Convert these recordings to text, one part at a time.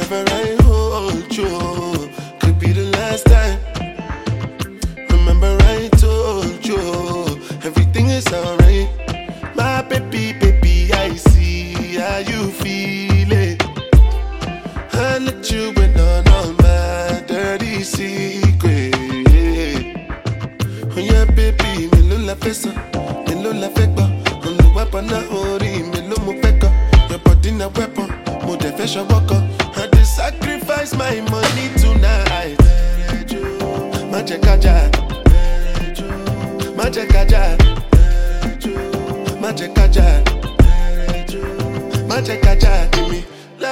Whenever I hold you, could be the last time. Remember I told you, everything is alright. My baby, baby, I see how you feel it. I let you in on all my dirty secrets. Oh yeah, baby, me lo la fesa, me lo la fekba. On the weapon na ori, me lo mo peka. Your body na weapon, mo de fashion worker. I dey sacrifice my money tonight. Maje kaja, maje kaja, maje kaja, maje kaja. Give me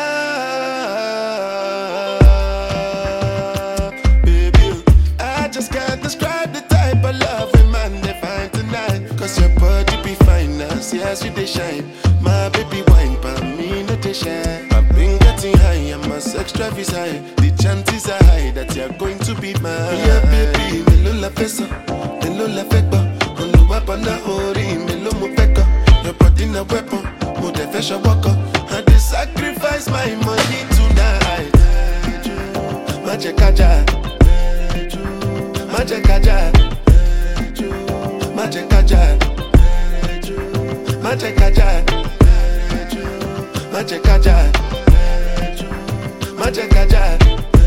love, baby. I just can't describe the type of love a man they find tonight. Cause your body be fine, I see as you they shine. My baby wine, but me not they shine. I've been getting high, and my sex drive is high. The chances are high that you're going to be mine. Yeah, baby, me lo la fesa, me lo la fekba. On the weapon na ori, me lo mo peka. Your body na weapon, mo de fashion worker. I dey sacrifice my money tonight. Maje kaja, maje kaja, maje kaja, maje kaja, maje kaja, maje kaja,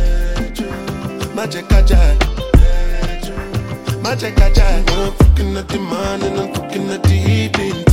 maje kaja, maje kaja. I'm fucking at the morning, I'm fucking at the evening.